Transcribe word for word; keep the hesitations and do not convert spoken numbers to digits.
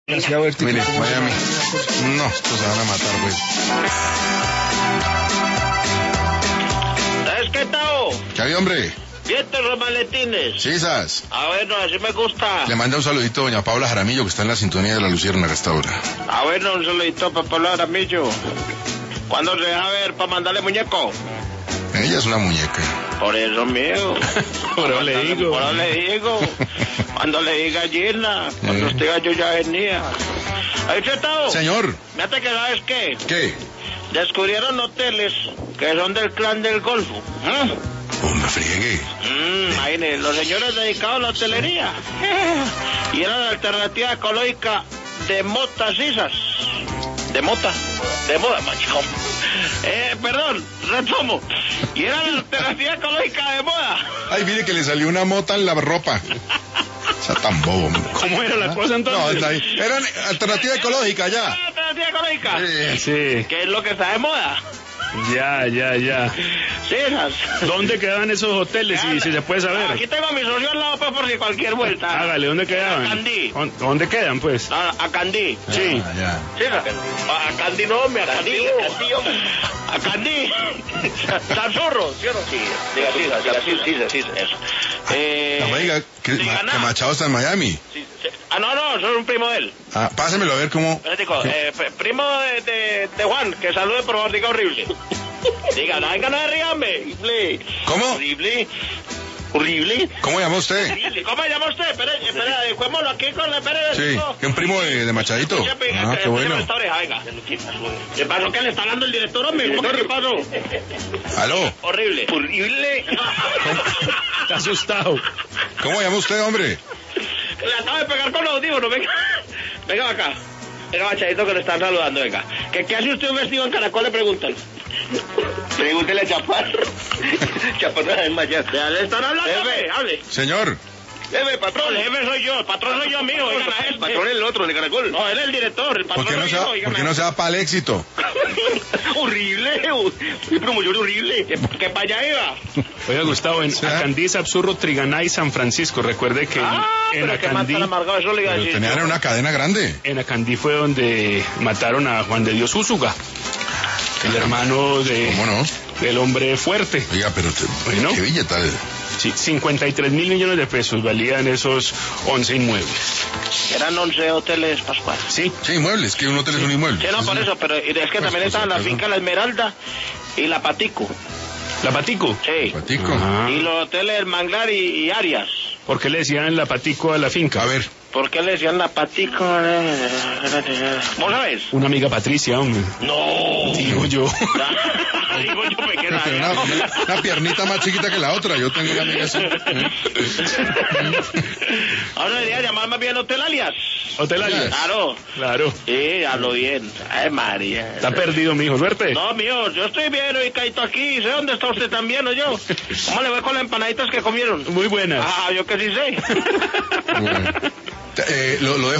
Mire, Miami. No, estos se van a matar, güey. ¿Sabes qué, Tao? ¿Qué hay, hombre? ¿Viste los maletines? Sí, ¿sabes? Ah, bueno, así me gusta. Le manda un saludito a doña Paula Jaramillo, que está en la sintonía de la Luciérnaga hasta ahora. Ah, bueno, un saludito para Paula Jaramillo. ¿Cuándo se deja ver para mandarle muñeco? Ella es una muñeca. Por eso, mío. Por eso le digo. Por eso le digo. Cuando le diga gallina, cuando Eh. usted gallo ya venía. ¿Ahí está, Tao? Señor. Fíjate que, ¿sabes qué? ¿Qué? Descubrieron hoteles que son del clan del Golfo. ¿Eh? Oh, me friegue. Mm, imagínate, los señores dedicados a la hotelería. Y era la alternativa ecológica de motas sisas. De mota. De moda, macho. Eh, perdón, retomo. Y era la alternativa ecológica de moda. Ay, mire que le salió una mota en la ropa. O sea, tan bobo, hombre. ¿Cómo era la cosa No, entonces? está ahí. Era alternativa ecológica, ¿Era ya. la alternativa ecológica? Sí. Sí, ¿Qué es lo que está de moda? ya, ya, ya. Sisas. ¿Dónde quedaban esos hoteles, si, si se puede saber? Aquí tengo a mi socio al lado, pues, por si cualquier vuelta. Hágale, ¿dónde quedaban? A Candí. ¿Dónde quedan, pues? A, a Candí. Sí. Ah, ya. Sí, a, a Candí no, me a Candí, a Candí, hombre. A Candí. Sanzurro, ¿sí o no? Sí, diga sí, diga sí, sí, sí, sí, eso. Eh, No me diga que, diga ma- nada. que Machado está en Miami. Sí, sí. Ah, no, no, soy un primo de él. Ah, pásemelo a ver cómo. Digo, eh, p- primo de, de, de Juan, que salude por favor, diga horrible. Diga, no, venga, no se rían, horrible. ¿Cómo? Horrible. Horrible. ¿Cómo llama usted? Horrible. ¿Cómo se llama usted? Espere, espere, adecuémoslo aquí con la espere. Sí, que un primo de, de Machadito. Ah, qué bueno. Esta oreja, venga. ¿Qué pasó? ¿Qué le está hablando el director, hombre? ¿Cómo que qué pasó? Aló, Horrible. Horrible. Está asustado. ¿cómo llama usted, hombre? Le acabo de pegar con los audífonos, venga. Venga acá. Venga, Machadito, que le están saludando, venga. ¿Qué, qué hace usted vestido en caracol? Le preguntan. Pregúntele a Chaparro. Chaparro es mayor. Ya le están hablando, jefe, hable. Señor. Jefe, patrón. El jefe soy yo, el patrón soy yo, amigo. Oigan a él. Patrón es el otro, el de caracol. No, él es el director, el ¿Por patrón qué no soy se yo, va, oigan ¿por qué a no él. se va para el éxito? Horrible, un promotor horrible. Que, que para allá iba. Oiga, Gustavo, en Sí. Acandí, Absurro, Triganá y San Francisco. Recuerde que en- Ah, en pero que más Acandí, tan amargado, eso le iba a Pero decir. tenían una cadena grande. en Acandí fue donde mataron a Juan de Dios Úsuga, el hermano de, ¿Cómo no? del hombre fuerte. Oiga, pero te, Bueno. qué billetal. Sí, cincuenta y tres mil millones de pesos valían esos once inmuebles. Eran once hoteles, Pascual. Sí, Sí, inmuebles, que un hotel es un inmueble. Sí, no, por eso, pero es que Pues, también pues, estaban la pues, finca La Esmeralda y La Patico. la Patico. Sí. Patico. Ajá. Y los hoteles El Manglar y, y Arias. ¿Por qué le decían la Patico a la finca? A ver, ¿Por qué le decían La Patico? ¿Vos sabés? Una amiga Patricia, hombre. No. Digo yo. Digo yo, me queda. pero una, una- una piernita más chiquita que la otra. Yo tengo una amiga así. ¿eh? Ahora debería llamar más bien Hotel Alias. Hotel Alias. Claro. Claro. Sí, hablo bien. Ay, María. Está perdido, mijo. Suerte. No, mío, yo estoy bien hoy, Caito, aquí. ¿Sé dónde está usted también, o yo? ¿Cómo le voy con las empanaditas que comieron? Muy buenas. Ah, yo que sí sé. Bueno. Eh, lo, lo dejo